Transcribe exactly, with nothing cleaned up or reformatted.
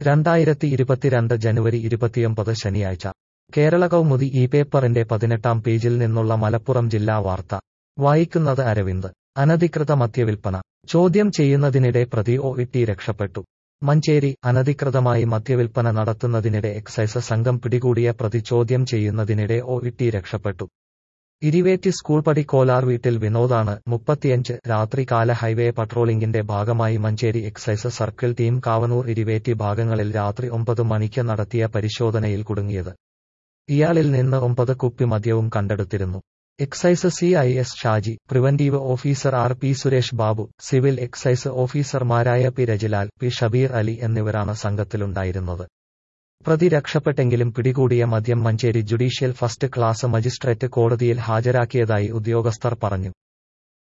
രണ്ടായിരത്തി ഇരുപത്തിരണ്ട് ജനുവരി ഇരുപത്തിയൊമ്പത് ശനിയാഴ്ച കേരള കൗമുദി ഈ പേപ്പറിന്റെ പതിനെട്ടാം പേജിൽ നിന്നുള്ള മലപ്പുറം ജില്ലാ വാർത്ത വായിക്കുന്നത് അരവിന്ദ്. അനധികൃത മദ്യവിൽപ്പന ചോദ്യം ചെയ്യുന്നതിനിടെ പ്രതി ഒ ഇട്ടി രക്ഷപ്പെട്ടു. മഞ്ചേരി. അനധികൃതമായി മദ്യവിൽപ്പന നടത്തുന്നതിനിടെ എക്സൈസ് സംഘം പിടികൂടിയ പ്രതി ചോദ്യം ചെയ്യുന്നതിനിടെ ഒ ഇട്ടി രക്ഷപ്പെട്ടു. ഇരിവേറ്റി സ്കൂൾ പടി കോലാർ വീട്ടിൽ വിനോദാണ്, മുപ്പത്തിയഞ്ച്, രാത്രികാല ഹൈവേ പട്രോളിംഗിന്റെ ഭാഗമായി Manjeri excise circle team Kavanoor Iriveti ഭാഗങ്ങളിൽ രാത്രി ഒമ്പത് മണിക്ക് നടത്തിയ പരിശോധനയിൽ കുടുങ്ങിയത്. ഇയാളിൽ നിന്ന് ഒമ്പത് കുപ്പി മദ്യവും കണ്ടെടുത്തിരുന്നു. Excise C I S Shaji, preventive officer R P Suresh Babu, civil excise ഓഫീസർമാരായ പി രജിലാൽ, പി ഷബീർ അലി എന്നിവരാണ് സംഘത്തിലുണ്ടായിരുന്നത്. പ്രതി രക്ഷപ്പെട്ടെങ്കിലും പിടികൂടിയ മദ്യം Manjeri judicial first class magistrate കോടതിയിൽ ഹാജരാക്കിയതായി ഉദ്യോഗസ്ഥർ പറഞ്ഞു.